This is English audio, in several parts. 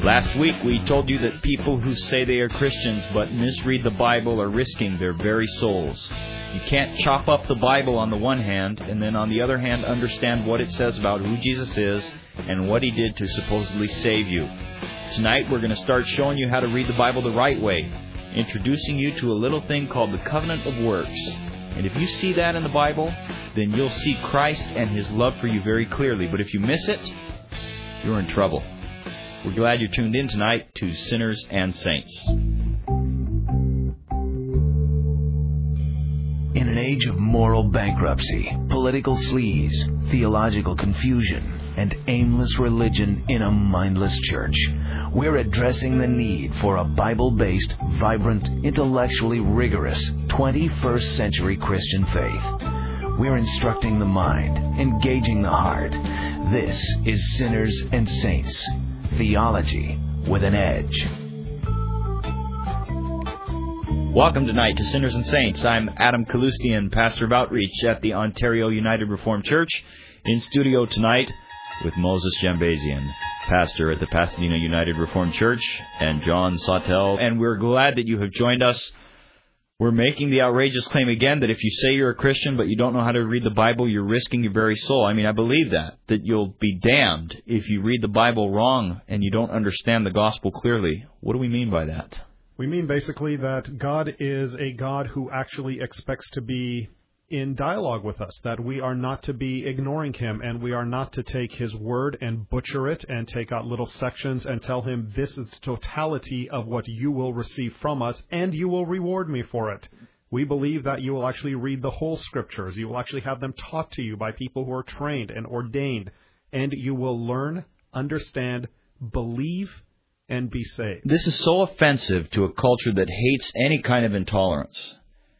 Last week we told you that people who say they are Christians but misread the Bible are risking their very souls. You can't chop up the Bible on the one hand and then on the other hand understand what it says about who Jesus is and what He did to supposedly save you. Tonight we're going to start showing you how to read the Bible the right way, introducing you to a little thing called the covenant of works. And if you see that in the Bible, then you'll see Christ and His love for you very clearly. But if you miss it, you're in trouble. We're glad you're tuned in tonight to Sinners and Saints. In an age of moral bankruptcy, political sleaze, theological confusion, and aimless religion in a mindless church, we're addressing the need for a Bible-based, vibrant, intellectually rigorous 21st century Christian faith. We're instructing the mind, engaging the heart. This is Sinners and Saints, theology with an edge. Welcome tonight to Sinners and Saints. I'm Adam Kalustian, Pastor of Outreach at the Ontario United Reformed Church, in studio tonight with Moses Jambazian, pastor at the Pasadena United Reformed Church, and John Sawtell. And we're glad that you have joined us. We're making the outrageous claim again that if you say you're a Christian but you don't know how to read the Bible, you're risking your very soul. I mean, I believe that you'll be damned if you read the Bible wrong and you don't understand the gospel clearly. What do we mean by that? We mean basically that God is a God who actually expects to be in dialogue with us, that we are not to be ignoring Him, and we are not to take His word and butcher it and take out little sections and tell Him, this is the totality of what you will receive from us, and you will reward me for it. We believe that you will actually read the whole Scriptures. You will actually have them taught to you by people who are trained and ordained, and you will learn, understand, believe, and be saved. This is so offensive to a culture that hates any kind of intolerance.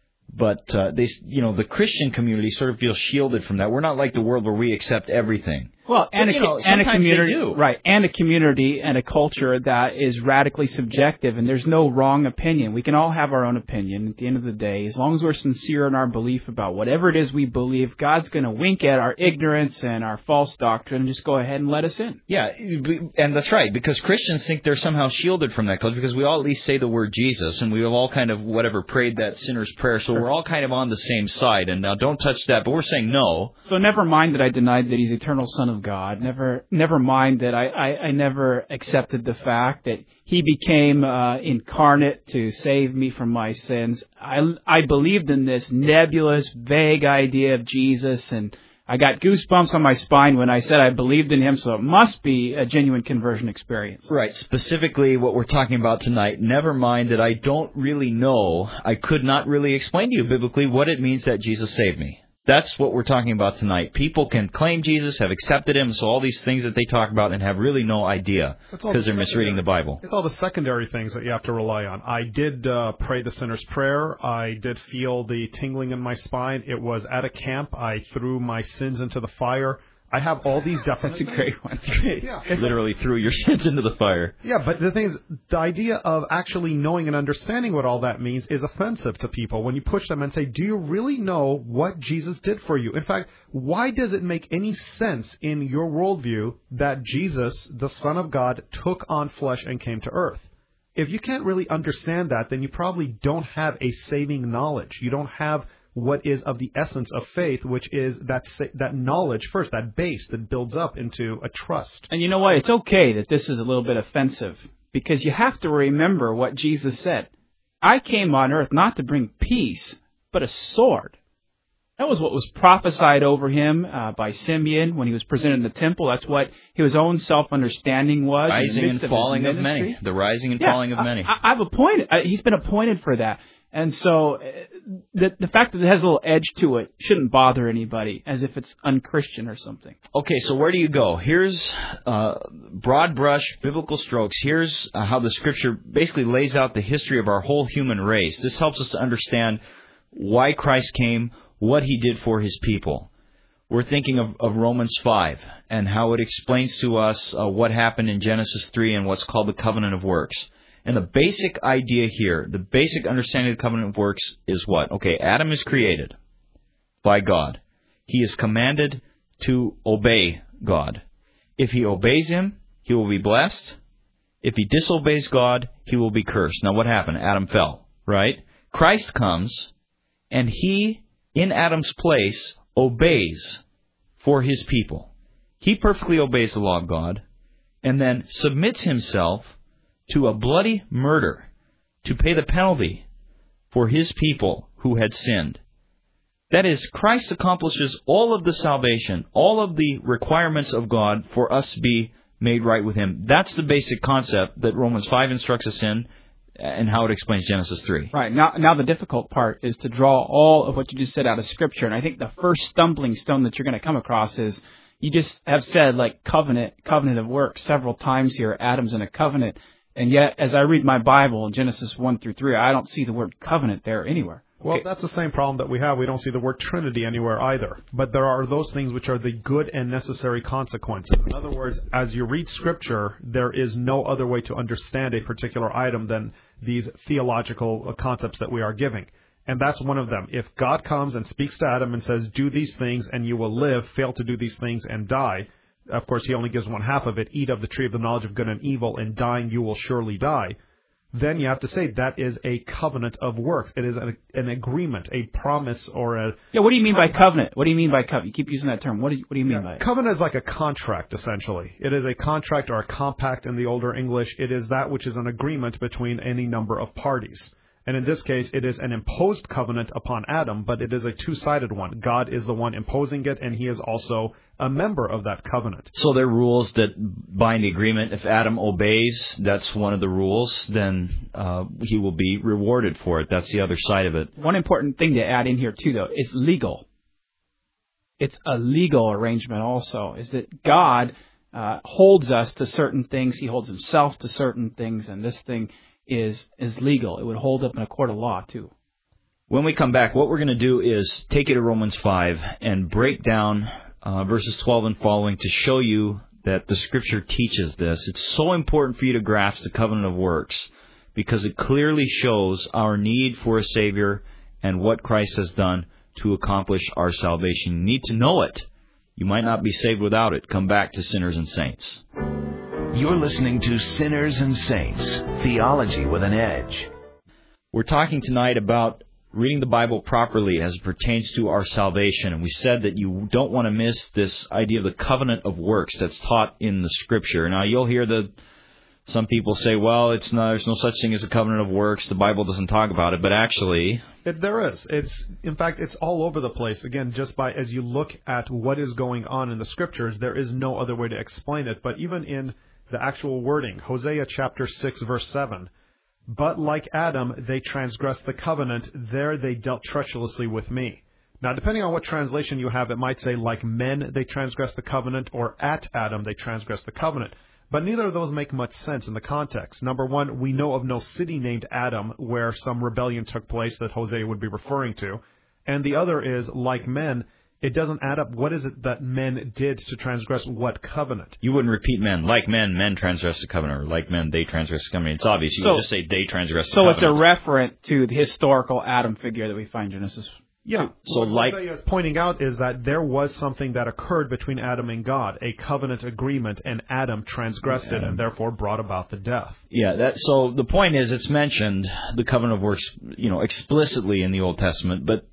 But the Christian community sort of feels shielded from that. We're not like the world where we accept everything. Well, and a community, right? And a community and a culture that is radically subjective, and there's no wrong opinion. We can all have our own opinion. At the end of the day, as long as we're sincere in our belief about whatever it is we believe, God's going to wink at our ignorance and our false doctrine and just go ahead and let us in. Yeah, and that's right, because Christians think they're somehow shielded from that culture because we all at least say the word Jesus, and we've all kind of prayed that sinner's prayer, so we're all kind of on the same side. And now don't touch that, but we're saying no. So never mind that I denied that He's eternal Son of God. Never mind that I never accepted the fact that He became incarnate to save me from my sins. I believed in this nebulous, vague idea of Jesus, and I got goosebumps on my spine when I said I believed in Him, so it must be a genuine conversion experience. Right. Specifically, what we're talking about tonight, never mind that I don't really know, I could not really explain to you biblically what it means that Jesus saved me. That's what we're talking about tonight. People can claim Jesus, have accepted Him, so all these things that they talk about and have really no idea because they're misreading the Bible. It's all the secondary things that you have to rely on. I did pray the sinner's prayer. I did feel the tingling in my spine. It was at a camp. I threw my sins into the fire. I have all these definite... That's a great one. Yeah, literally threw your sins into the fire. Yeah, but the thing is, the idea of actually knowing and understanding what all that means is offensive to people when you push them and say, do you really know what Jesus did for you? In fact, why does it make any sense in your worldview that Jesus, the Son of God, took on flesh and came to earth? If you can't really understand that, then you probably don't have a saving knowledge. You don't have what is of the essence of faith, which is that knowledge first, that base that builds up into a trust. And you know what? It's okay that this is a little bit offensive, because you have to remember what Jesus said. I came on earth not to bring peace, but a sword. That was what was prophesied over Him by Simeon when he was presented in the temple. That's what his own self-understanding was. Rising and falling of many. The rising and falling of many. He's been appointed for that. And so the fact that it has a little edge to it shouldn't bother anybody, as if it's unchristian or something. Okay, so where do you go? Here's broad brush, biblical strokes. Here's how the Scripture basically lays out the history of our whole human race. This helps us to understand why Christ came, what He did for His people. We're thinking of Romans 5 and how it explains to us what happened in Genesis 3 and what's called the covenant of works. And the basic idea here, the basic understanding of the covenant of works is what? Okay, Adam is created by God. He is commanded to obey God. If he obeys Him, he will be blessed. If he disobeys God, he will be cursed. Now what happened? Adam fell, right? Christ comes, and he, in Adam's place, obeys for his people. He perfectly obeys the law of God, and then submits himself to a bloody murder to pay the penalty for his people who had sinned. That is, Christ accomplishes all of the salvation, all of the requirements of God for us to be made right with him. That's the basic concept that Romans 5 instructs us in, and how it explains Genesis 3. Right. Now the difficult part is to draw all of what you just said out of Scripture. And I think the first stumbling stone that you're going to come across is you just have said, like, covenant of works several times here. Adam's in a covenant. And yet, as I read my Bible, Genesis 1 through 3, I don't see the word covenant there anywhere. Well, that's the same problem that we have. We don't see the word Trinity anywhere either. But there are those things which are the good and necessary consequences. In other words, as you read Scripture, there is no other way to understand a particular item than these theological concepts that we are giving. And that's one of them. If God comes and speaks to Adam and says, do these things and you will live, fail to do these things and die, of course, he only gives one half of it, eat of the tree of the knowledge of good and evil, and dying you will surely die. Then you have to say that is a covenant of works. It is an agreement, a promise, or a... Yeah, what do you mean by covenant? What do you mean by covenant? You keep using that term. What do you mean by it? Covenant is like a contract, essentially. It is a contract or a compact in the older English. It is that which is an agreement between any number of parties. And in this case, it is an imposed covenant upon Adam, but it is a two-sided one. God is the one imposing it, and he is also a member of that covenant. So there are rules that bind the agreement. If Adam obeys, that's one of the rules, then he will be rewarded for it. That's the other side of it. One important thing to add in here, too, though, is legal. It's a legal arrangement also, is that God holds us to certain things. He holds himself to certain things, and this thing is legal. It would hold up in a court of law, too. When we come back, what we're going to do is take you to Romans 5 and break down verses 12 and following to show you that the Scripture teaches this. It's so important for you to grasp the covenant of works because it clearly shows our need for a Savior and what Christ has done to accomplish our salvation. You need to know it. You might not be saved without it. Come back to Sinners and Saints. You're listening to Sinners and Saints, Theology with an Edge. We're talking tonight about reading the Bible properly as it pertains to our salvation. And we said that you don't want to miss this idea of the covenant of works that's taught in the Scripture. Now, you'll hear some people say, well, there's no such thing as a covenant of works. The Bible doesn't talk about it. But actually... There is. In fact, it's all over the place. Again, just as you look at what is going on in the Scriptures, there is no other way to explain it. But even in the actual wording, Hosea chapter 6, verse 7, but like Adam, they transgressed the covenant. There they dealt treacherously with me. Now, depending on what translation you have, it might say, like men, they transgressed the covenant, or at Adam, they transgressed the covenant. But neither of those make much sense in the context. Number one, we know of no city named Adam where some rebellion took place that Hosea would be referring to. And the other is, like men, it doesn't add up. What is it that men did to transgress what covenant? You wouldn't repeat men. Like men transgress the covenant. Or like men, they transgress the covenant. It's obvious. You would just say they transgress the covenant. So it's a referent to the historical Adam figure that we find in Genesis. Yeah. So what Hosea is pointing out is that there was something that occurred between Adam and God, a covenant agreement, and Adam transgressed it and therefore brought about the death. Yeah. So the point is, it's mentioned the covenant of works, explicitly in the Old Testament, but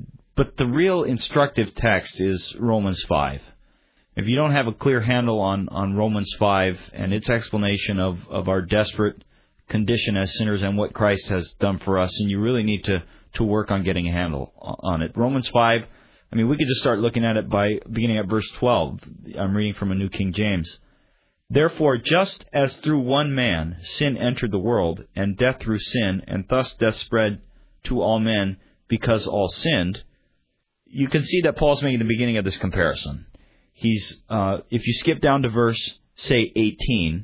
the real instructive text is Romans 5. If you don't have a clear handle on Romans 5 and its explanation of our desperate condition as sinners and what Christ has done for us, then you really need to work on getting a handle on it. Romans 5, we could just start looking at it by beginning at verse 12. I'm reading from a New King James. Therefore, just as through one man sin entered the world, and death through sin, and thus death spread to all men because all sinned, you can see that Paul's making the beginning of this comparison. If you skip down to verse, say, 18,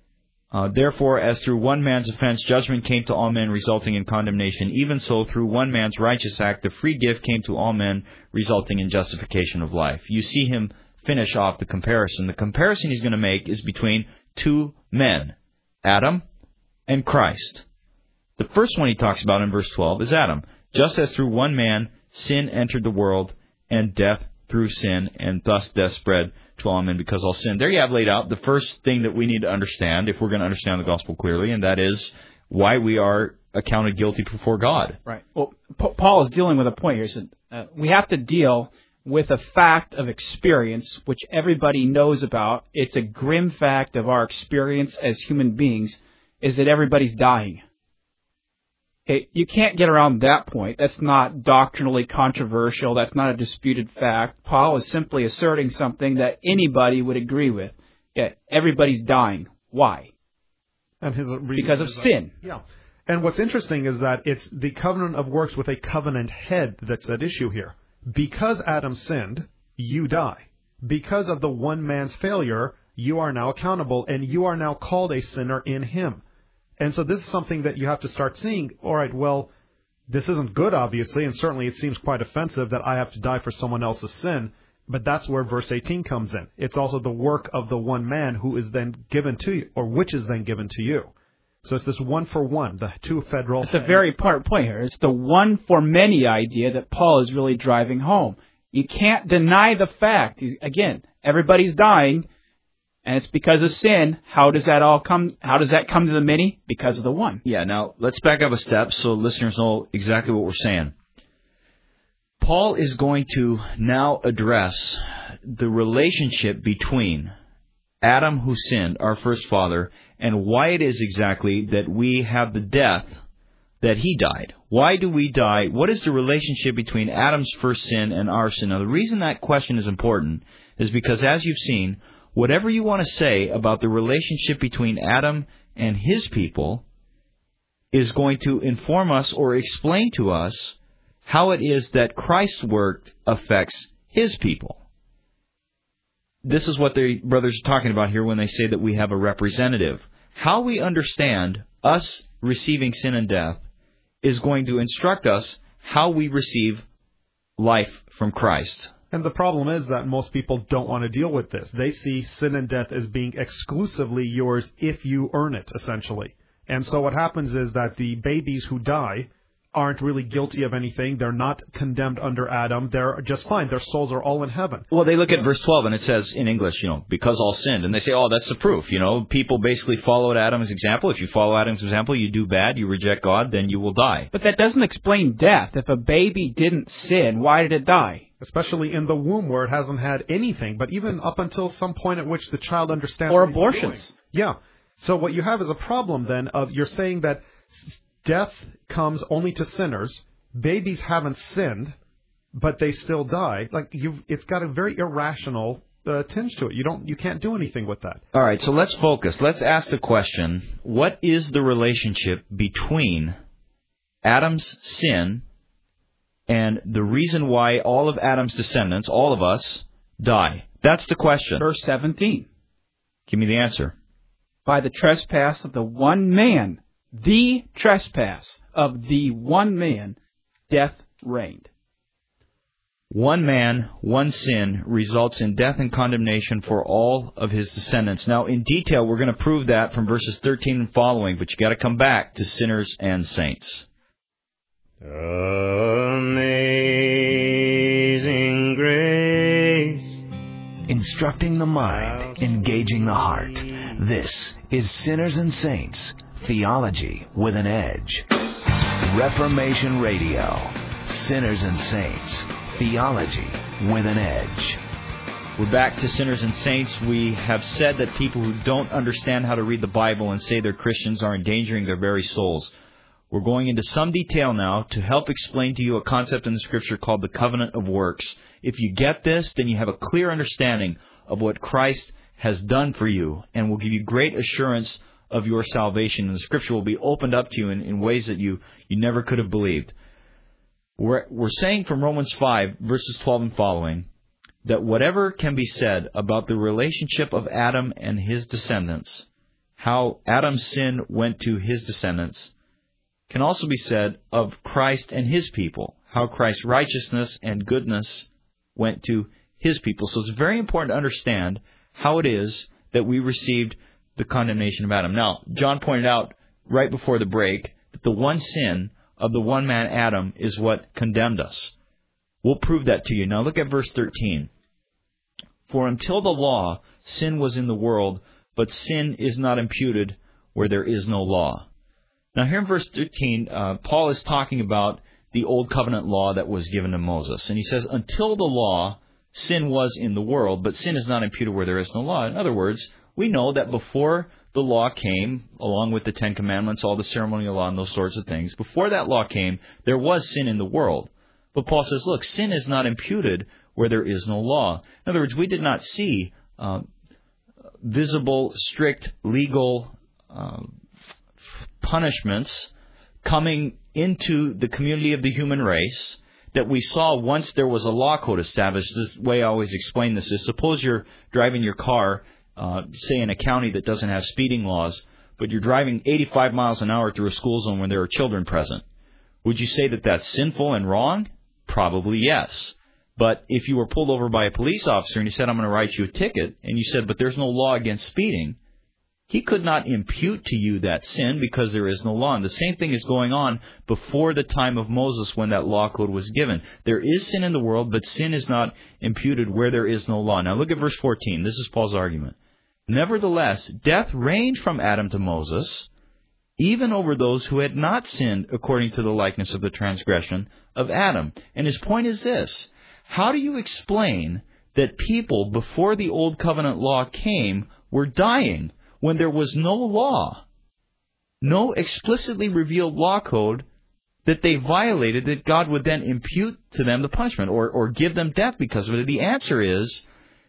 therefore, as through one man's offense judgment came to all men, resulting in condemnation, even so through one man's righteous act the free gift came to all men, resulting in justification of life. You see him finish off the comparison. The comparison he's going to make is between two men, Adam and Christ. The first one he talks about in verse 12 is Adam. Just as through one man sin entered the world, and death through sin, and thus death spread to all men because all sin. There you have laid out the first thing that we need to understand if we're going to understand the gospel clearly, and that is why we are accounted guilty before God. Right. Well, Paul is dealing with a point here. He said, we have to deal with a fact of experience, which everybody knows about. It's a grim fact of our experience as human beings, is that everybody's dying. Okay, you can't get around that point. That's not doctrinally controversial. That's not a disputed fact. Paul is simply asserting something that anybody would agree with. Yeah, everybody's dying. Why? And because of sin. Yeah. And what's interesting is that it's the covenant of works with a covenant head that's at issue here. Because Adam sinned, you die. Because of the one man's failure, you are now accountable, and you are now called a sinner in him. And so this is something that you have to start seeing. All right, well, this isn't good, obviously, and certainly it seems quite offensive that I have to die for someone else's sin, but that's where verse 18 comes in. It's also the work of the one man who is then given to you, or which is then given to you. So it's this one for one, the two federal... It's a very important point here. It's the one for many idea that Paul is really driving home. You can't deny the fact. Again, everybody's dying, and it's because of sin. How does that all come? How does that come to the many? Because of the one. Yeah, now let's back up a step so listeners know exactly what we're saying. Paul is going to now address the relationship between Adam, who sinned, our first father, and why it is exactly that we have the death that he died. Why do we die? What is the relationship between Adam's first sin and our sin? Now, the reason that question is important is because, as you've seen, whatever you want to say about the relationship between Adam and his people is going to inform us or explain to us how it is that Christ's work affects his people. This is what the brothers are talking about here when they say that we have a representative. How we understand us receiving sin and death is going to instruct us how we receive life from Christ. And the problem is that most people don't want to deal with this. They see sin and death as being exclusively yours if you earn it, essentially. And so what happens is that the babies who die aren't really guilty of anything. They're not condemned under Adam. They're just fine. Their souls are all in heaven. Well, they look at verse 12, and it says in English, because all sinned. And they say, that's the proof. People basically followed Adam's example. If you follow Adam's example, you do bad, you reject God, then you will die. But that doesn't explain death. If a baby didn't sin, why did it die? Especially in the womb where it hasn't had anything, but even up until some point at which the child understands. Or abortions. Yeah. So what you have is a problem then of you're saying that death comes only to sinners. Babies haven't sinned, but they still die. It's got a very irrational tinge to it. You can't do anything with that. All right, so let's focus. Let's ask the question: what is the relationship between Adam's sin and the reason why all of Adam's descendants, all of us, die? That's the question. Verse 17. Give me the answer. By the trespass of the one man. The trespass of the one man, death reigned. One man, one sin results in death and condemnation for all of his descendants. Now, in detail, we're going to prove that from verses 13 and following, but you got to come back to sinners and saints. Amazing grace. Instructing the mind, engaging the heart. This is Sinners and Saints. Theology with an edge. Reformation Radio. Sinners and Saints. Theology with an edge. We're back to Sinners and Saints. We have said that people who don't understand how to read the Bible and say they're Christians are endangering their very souls. We're going into some detail now to help explain to you a concept in the Scripture called the covenant of works. If you get this, then you have a clear understanding of what Christ has done for you and will give you great assurance of your salvation. And the Scripture will be opened up to you in ways that you never could have believed. We're saying from Romans 5, verses 12 and following, that whatever can be said about the relationship of Adam and his descendants, how Adam's sin went to his descendants, can also be said of Christ and his people, how Christ's righteousness and goodness went to his people. So it's very important to understand how it is that we received the condemnation of Adam. Now, John pointed out right before the break that the one sin of the one man Adam is what condemned us. We'll prove that to you. Now look at verse 13. For until the law, sin was in the world, but sin is not imputed where there is no law. Now here in verse 13, Paul is talking about the Old Covenant law that was given to Moses. And he says, until the law, sin was in the world, but sin is not imputed where there is no law. In other words, we know that before the law came, along with the Ten Commandments, all the ceremonial law and those sorts of things, before that law came, there was sin in the world. But Paul says, look, sin is not imputed where there is no law. In other words, we did not see visible, strict, legal punishments coming into the community of the human race that we saw once there was a law code established. This way I always explain this is, suppose you're driving your car, say in a county that doesn't have speeding laws, but you're driving 85 miles an hour through a school zone when there are children present. Would you say that that's sinful and wrong? Probably yes. But if you were pulled over by a police officer and he said, I'm going to write you a ticket, and you said, but there's no law against speeding, he could not impute to you that sin because there is no law. And the same thing is going on before the time of Moses when that law code was given. There is sin in the world, but sin is not imputed where there is no law. Now look at verse 14. This is Paul's argument. Nevertheless, death reigned from Adam to Moses, even over those who had not sinned according to the likeness of the transgression of Adam. And his point is this. How do you explain that people before the Old Covenant law came were dying when there was no law, no explicitly revealed law code that they violated, that God would then impute to them the punishment or give them death because of it? The answer is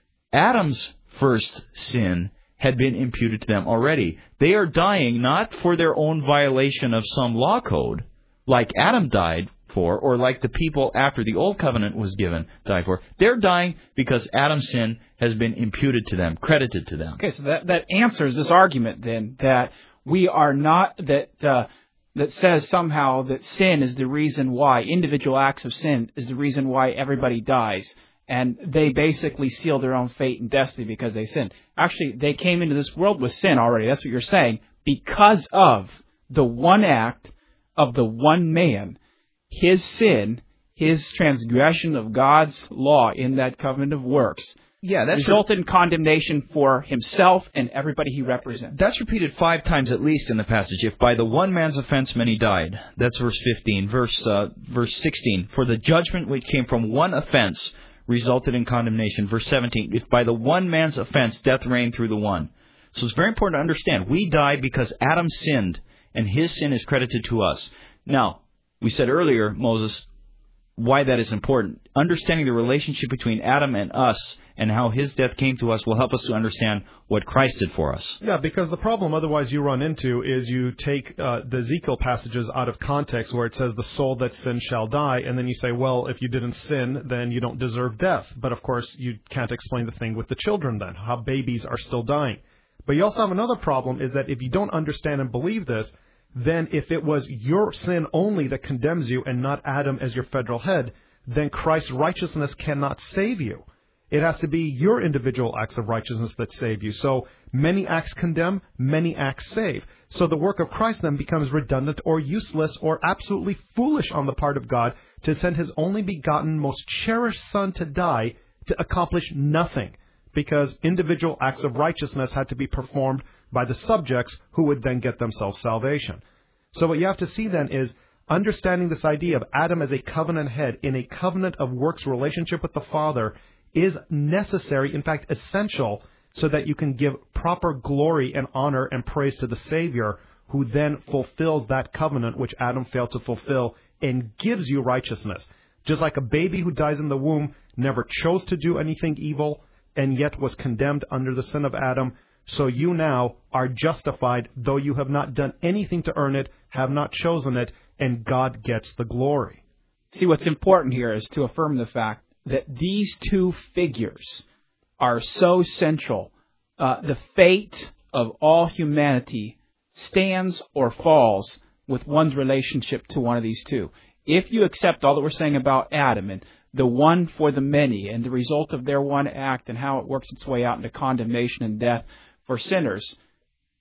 Adam's first sin had been imputed to them already. They are dying not for their own violation of some law code, like Adam died for, or like the people after the Old Covenant was given died for. They're dying because Adam's sin has been imputed to them, credited to them. Okay, so that answers this argument then, that we are not, that says somehow that sin is the reason why, individual acts of sin is the reason why everybody dies. And they basically seal their own fate and destiny because they sinned. Actually, they came into this world with sin already. That's what you're saying. Because of the one act of the one man, his sin, his transgression of God's law in that covenant of works, resulted in condemnation for himself and everybody he represents. That's repeated 5 times at least in the passage. If by the one man's offense many died. That's verse 15. Verse 16. For the judgment which came from one offense resulted in condemnation. Verse 17. If by the one man's offense death reigned through the one. So it's very important to understand. We die because Adam sinned, and his sin is credited to us. Now, we said earlier, Moses, why that is important. Understanding the relationship between Adam and us and how his death came to us will help us to understand what Christ did for us. Yeah, because the problem otherwise you run into is you take the Ezekiel passages out of context where it says the soul that sins shall die, and then you say, well, if you didn't sin, then you don't deserve death. But of course, you can't explain the thing with the children then, how babies are still dying. But you also have another problem is that if you don't understand and believe this, then if it was your sin only that condemns you and not Adam as your federal head, then Christ's righteousness cannot save you. It has to be your individual acts of righteousness that save you. So many acts condemn, many acts save. So the work of Christ then becomes redundant or useless or absolutely foolish on the part of God to send his only begotten, most cherished Son to die to accomplish nothing, because individual acts of righteousness had to be performed by the subjects who would then get themselves salvation. So what you have to see then is understanding this idea of Adam as a covenant head in a covenant of works relationship with the Father is necessary, in fact essential, so that you can give proper glory and honor and praise to the Savior, who then fulfills that covenant which Adam failed to fulfill and gives you righteousness. Just like a baby who dies in the womb never chose to do anything evil and yet was condemned under the sin of Adam, so you now are justified, though you have not done anything to earn it, have not chosen it, and God gets the glory. See, what's important here is to affirm the fact that these two figures are so central. The fate of all humanity stands or falls with one's relationship to one of these two. If you accept all that we're saying about Adam and the one for the many and the result of their one act and how it works its way out into condemnation and death for sinners,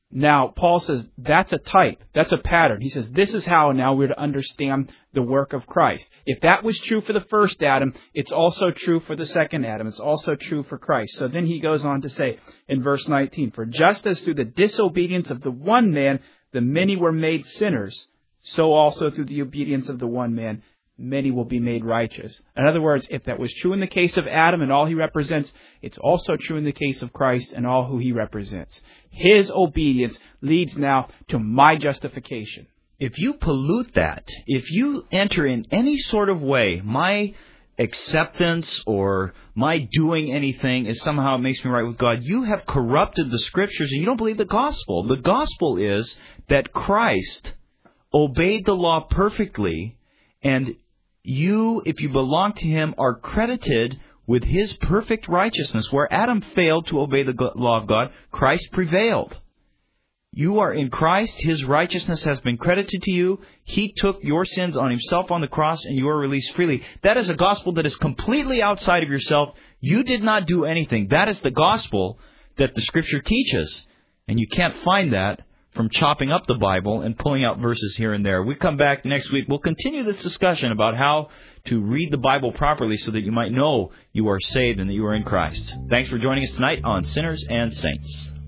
Now, Paul says that's a type, that's a pattern. He says this is how now we're to understand the work of Christ. If that was true for the first Adam, it's also true for the second Adam. It's also true for Christ. So then he goes on to say in verse 19, for just as through the disobedience of the one man, the many were made sinners, so also through the obedience of the one man, many will be made righteous. In other words, if that was true in the case of Adam and all he represents, it's also true in the case of Christ and all who he represents. His obedience leads now to my justification. If you pollute that, if you enter in any sort of way, my acceptance or my doing anything is somehow it makes me right with God, you have corrupted the Scriptures and you don't believe the gospel. The gospel is that Christ obeyed the law perfectly, and you, if you belong to Him, are credited with His perfect righteousness. Where Adam failed to obey the law of God, Christ prevailed. You are in Christ. His righteousness has been credited to you. He took your sins on Himself on the cross, and you are released freely. That is a gospel that is completely outside of yourself. You did not do anything. That is the gospel that the Scripture teaches. And you can't find that from chopping up the Bible and pulling out verses here and there. We come back next week. We'll continue this discussion about how to read the Bible properly so that you might know you are saved and that you are in Christ. Thanks for joining us tonight on Sinners and Saints.